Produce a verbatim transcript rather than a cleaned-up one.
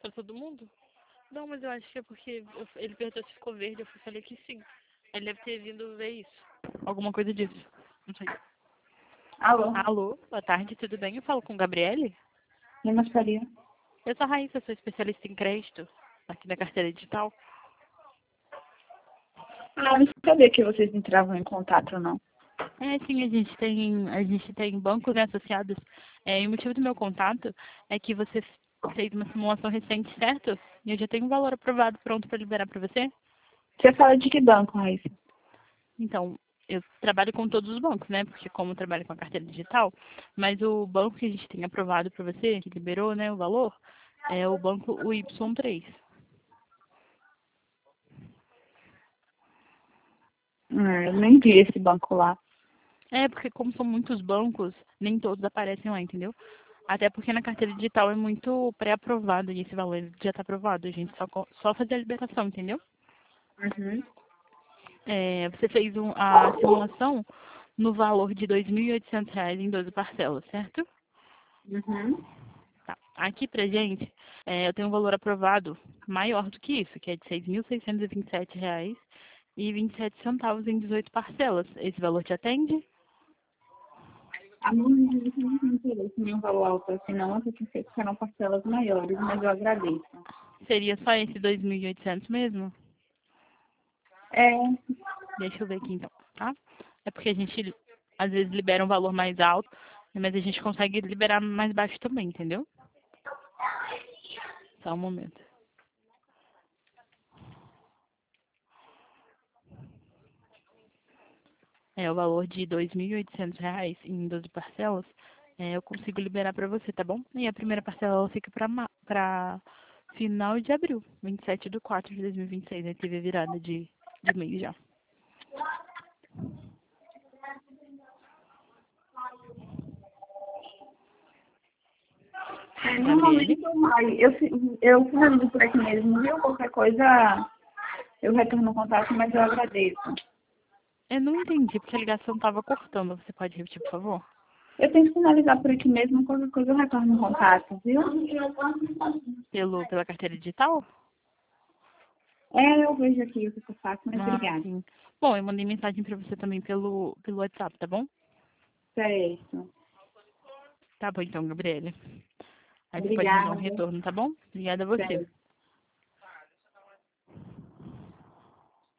Pra todo mundo? Não, mas eu acho que é porque eu- ele perguntou se ficou verde. Eu falei que sim. Ele deve ter vindo ver isso. Alguma coisa disso. Não sei. Alô, Alô, boa tarde, tudo bem? Eu falo com Gabriele. Lima Faria. Eu sou a Raíssa, sou especialista em crédito aqui da carteira digital. Ah, não sabia que vocês entravam em contato ou não. É, sim, a gente tem, a gente tem bancos, né, associados. É, e o motivo do meu contato é que você fez uma simulação recente, certo? E eu já tenho um valor aprovado pronto para liberar para você. Você fala de que banco, Raíssa? Então, eu trabalho com todos os bancos, né? Porque como eu trabalho com a carteira digital, mas o banco que a gente tem aprovado para você, que liberou, né, o valor, é o banco o Y três. Hum, eu nem vi esse banco lá. É, porque como são muitos bancos, nem todos aparecem lá, entendeu? Até porque na carteira digital é muito pré-aprovado e esse valor já está aprovado. A gente só, co- só fazer a liberação, entendeu? Uhum. É, você fez um- a simulação no valor de dois mil e oitocentos reais em doze parcelas, certo? Uhum. Tá. Aqui pra gente, é, eu tenho um valor aprovado maior do que isso, que é de seis mil seiscentos e vinte e sete reais e vinte e sete centavos em dezoito parcelas. Esse valor te atende? A minha gente não tem interesse em um valor alto assim, não. Eu pensei que serão parcelas maiores, mas eu agradeço. Seria só esse dois mil e oitocentos mesmo? É, Deixa eu ver aqui então, tá? É porque a gente às vezes libera um valor mais alto, mas a gente consegue liberar mais baixo também, entendeu? Só um momento. É o valor de dois mil e oitocentos reais em doze parcelas, é, eu consigo liberar para você, tá bom? E a primeira parcela ela fica para para final de abril, vinte e sete de quatro de dois mil e vinte e seis, né? Teve a virada de, de mês já. normalmente Gabriele? eu, ai, eu, fi- eu finalizo por aqui mesmo, viu? Qualquer coisa eu retorno o contato, mas eu agradeço. Eu não entendi porque a ligação tava cortando. Você pode repetir, por favor? Eu tenho que finalizar por aqui mesmo, qualquer coisa eu retorno o contato, viu? Pelo, pela carteira digital? É, eu vejo aqui o que eu faço, mas Ah, obrigada. sim. Bom, eu mandei mensagem para você também pelo, pelo WhatsApp, tá bom? Certo. Tá bom então, Gabriele. Aí você pode me dar um Obrigada. retorno, tá bom? Obrigada a você. Certo.